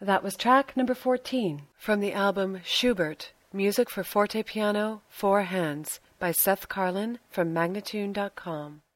That was track number 14 from the album Schubert, Music for Forte Piano, Four Hands by Seth Karlin from Magnatune.com.